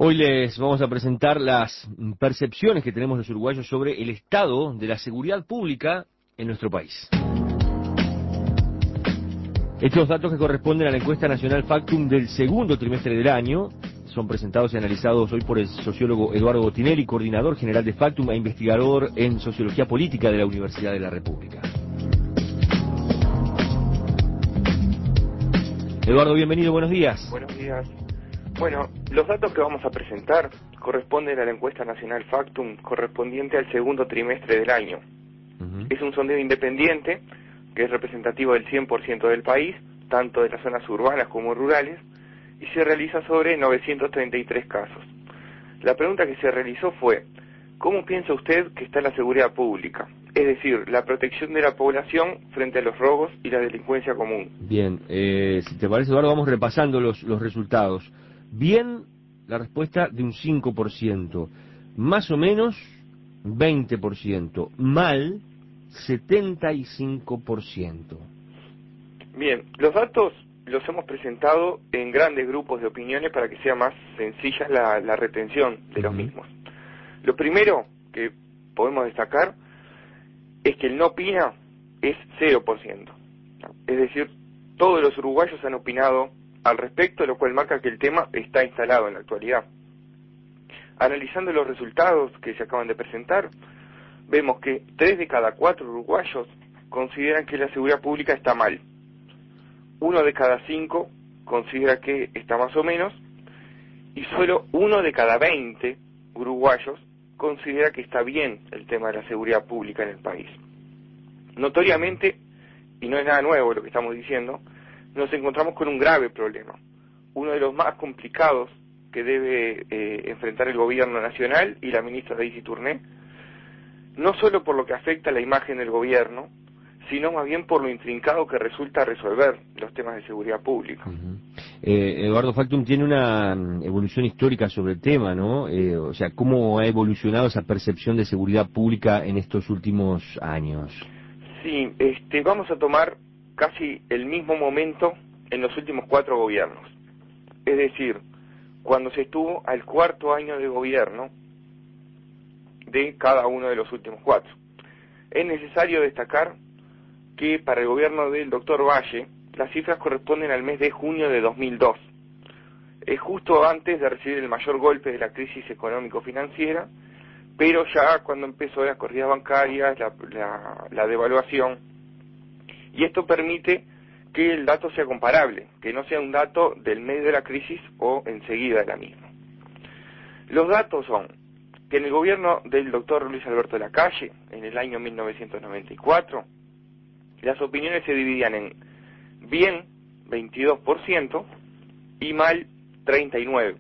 Hoy les vamos a presentar las percepciones que tenemos los uruguayos sobre el estado de la seguridad pública en nuestro país. Estos datos que corresponden a la encuesta nacional Factum del segundo trimestre del año son presentados y analizados hoy por el sociólogo Eduardo Botinelli, coordinador general de Factum e investigador en sociología política de la Universidad de la República. Eduardo, bienvenido, buenos días. Buenos días. Bueno, los datos que vamos a presentar corresponden a la encuesta nacional Factum correspondiente al segundo trimestre del año. Es un sondeo independiente que es representativo del 100% del país, tanto de las zonas urbanas como rurales, y se realiza sobre 933 casos. La pregunta que se realizó fue: ¿cómo piensa usted que está la seguridad pública? Es decir, la protección de la población frente a los robos y la delincuencia común. Bien, si te parece, Eduardo, vamos repasando los resultados. Bien, la respuesta de un 5%, más o menos 20%, mal 75%. Bien, los datos los hemos presentado en grandes grupos de opiniones para que sea más sencilla la retención de los mismos. Lo primero que podemos destacar es que el no opina es 0%. Es decir, todos los uruguayos han opinado al respecto, lo cual marca que el tema está instalado en la actualidad. Analizando los resultados que se acaban de presentar, vemos que 3 de cada 4 uruguayos consideran que la seguridad pública está mal. 1 de cada 5 considera que está más o menos, y solo 1 de cada 20 uruguayos considera que está bien el tema de la seguridad pública en el país. Notoriamente, y no es nada nuevo lo que estamos diciendo, nos encontramos con un grave problema, uno de los más complicados que debe enfrentar el gobierno nacional y la ministra Daisy Tourné, no solo por lo que afecta a la imagen del gobierno, sino más bien por lo intrincado que resulta resolver los temas de seguridad pública. Eduardo, Factum tiene una evolución histórica sobre el tema, ¿no? O sea, ¿cómo ha evolucionado esa percepción de seguridad pública en estos últimos años? Sí, vamos a tomar casi el mismo momento en los últimos 4 gobiernos. Es decir, cuando se estuvo al 4º año de gobierno de cada uno de los últimos 4. Es necesario destacar que para el gobierno del doctor Valle, las cifras corresponden al mes de junio de 2002. Es justo antes de recibir el mayor golpe de la crisis económico-financiera, pero ya cuando empezó las corridas bancarias, la devaluación, y esto permite que el dato sea comparable, que no sea un dato del medio de la crisis o enseguida de la misma. Los datos son que en el gobierno del doctor Luis Alberto Lacalle, en el año 1994, las opiniones se dividían en bien 22% y mal 39%.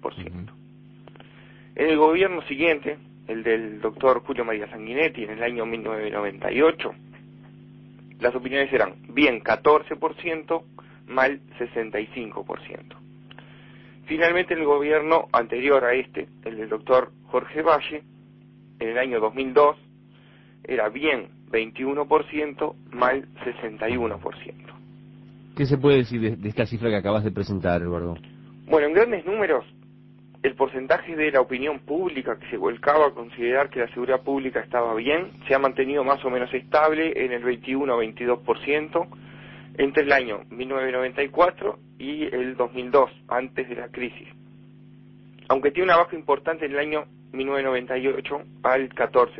En el gobierno siguiente, el del doctor Julio María Sanguinetti, en el año 1998, las opiniones eran bien 14%, mal 65%. Finalmente, en el gobierno anterior a este, el del doctor Jorge Valle, en el año 2002, era bien 21%, mal 61%. ¿Qué se puede decir de esta cifra que acabas de presentar, Eduardo? Bueno, en grandes números, el porcentaje de la opinión pública que se volcaba a considerar que la seguridad pública estaba bien se ha mantenido más o menos estable en el 21-22% entre el año 1994 y el 2002, antes de la crisis. Aunque tiene una baja importante en el año 1998 al 14%.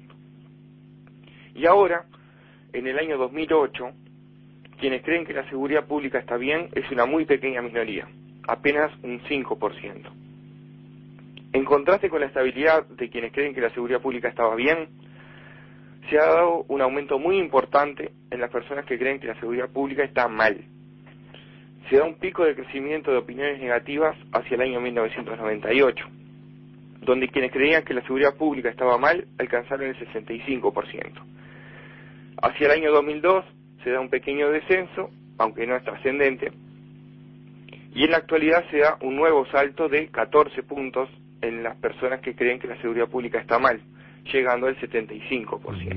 Y ahora, en el año 2008, quienes creen que la seguridad pública está bien es una muy pequeña minoría, apenas un 5%. En contraste con la estabilidad de quienes creen que la seguridad pública estaba bien, se ha dado un aumento muy importante en las personas que creen que la seguridad pública está mal. Se da un pico de crecimiento de opiniones negativas hacia el año 1998, donde quienes creían que la seguridad pública estaba mal alcanzaron el 65%. Hacia el año 2002 se da un pequeño descenso, aunque no es trascendente, y en la actualidad se da un nuevo salto de 14 puntos en las personas que creen que la seguridad pública está mal, llegando al 75%.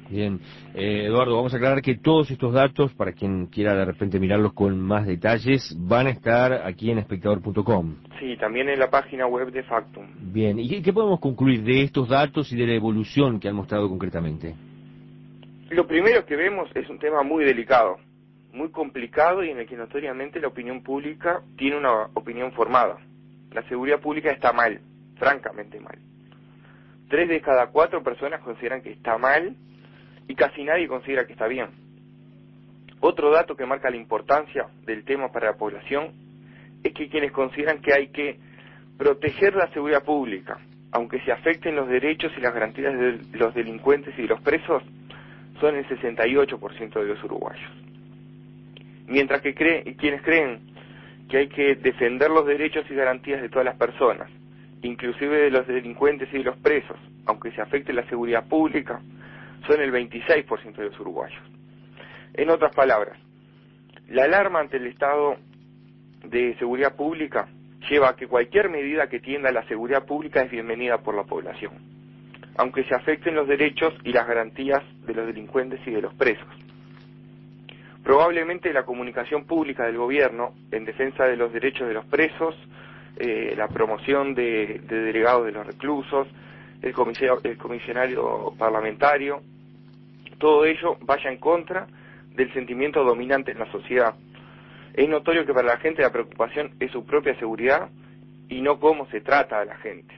Bien, Eduardo, vamos a aclarar que todos estos datos, para quien quiera de repente mirarlos con más detalles, van a estar aquí en espectador.com. Sí, también en la página web de Factum. Bien, ¿y qué podemos concluir de estos datos y de la evolución que han mostrado concretamente? Lo primero que vemos es un tema muy delicado, muy complicado y en el que notoriamente la opinión pública tiene una opinión formada. La seguridad pública está mal, francamente mal. 3 de cada 4 personas consideran que está mal y casi nadie considera que está bien. Otro dato que marca la importancia del tema para la población es que quienes consideran que hay que proteger la seguridad pública, aunque se afecten los derechos y las garantías de los delincuentes y de los presos, son el 68% de los uruguayos. Mientras que quienes creen que hay que defender los derechos y garantías de todas las personas, inclusive de los delincuentes y de los presos, aunque se afecte la seguridad pública, son el 26% de los uruguayos. En otras palabras, la alarma ante el estado de seguridad pública lleva a que cualquier medida que tienda a la seguridad pública es bienvenida por la población, aunque se afecten los derechos y las garantías de los delincuentes y de los presos. Probablemente la comunicación pública del gobierno en defensa de los derechos de los presos, la promoción de delegados de los reclusos, el comisionario parlamentario, todo ello vaya en contra del sentimiento dominante en la sociedad. Es notorio que para la gente la preocupación es su propia seguridad y no cómo se trata a la gente.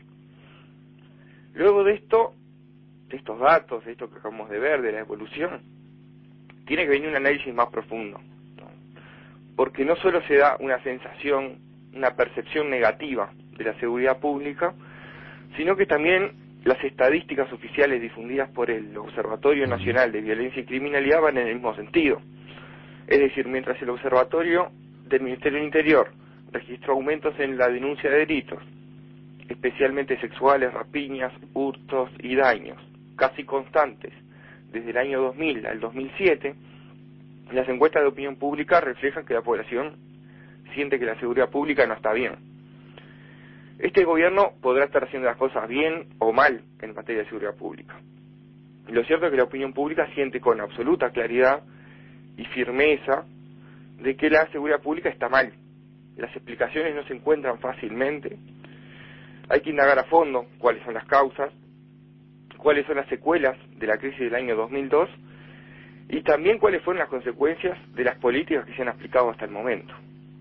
Luego de esto, de estos datos, de esto que acabamos de ver, de la evolución, tiene que venir un análisis más profundo, ¿no? Porque no solo se da una sensación, una percepción negativa de la seguridad pública, sino que también las estadísticas oficiales difundidas por el Observatorio Nacional de Violencia y Criminalidad van en el mismo sentido. Es decir, mientras el Observatorio del Ministerio del Interior registró aumentos en la denuncia de delitos, especialmente sexuales, rapiñas, hurtos y daños, casi constantes, desde el año 2000 al 2007, las encuestas de opinión pública reflejan que la población siente que la seguridad pública no está bien. Este gobierno podrá estar haciendo las cosas bien o mal en materia de seguridad pública. Lo cierto es que la opinión pública siente con absoluta claridad y firmeza de que la seguridad pública está mal. Las explicaciones no se encuentran fácilmente. Hay que indagar a fondo cuáles son las causas, cuáles son las secuelas de la crisis del año 2002 y también cuáles fueron las consecuencias de las políticas que se han aplicado hasta el momento.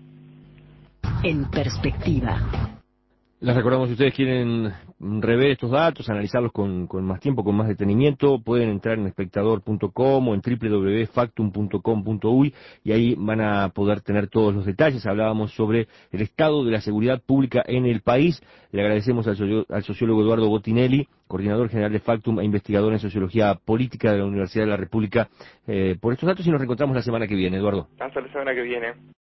En perspectiva. Les recordamos, si ustedes quieren rever estos datos, analizarlos con más tiempo, con más detenimiento, pueden entrar en espectador.com o en www.factum.com.uy y ahí van a poder tener todos los detalles. Hablábamos sobre el estado de la seguridad pública en el país. Le agradecemos al sociólogo Eduardo Botinelli, coordinador general de Factum e investigador en sociología política de la Universidad de la República, por estos datos y nos reencontramos la semana que viene, Eduardo. Hasta la semana que viene.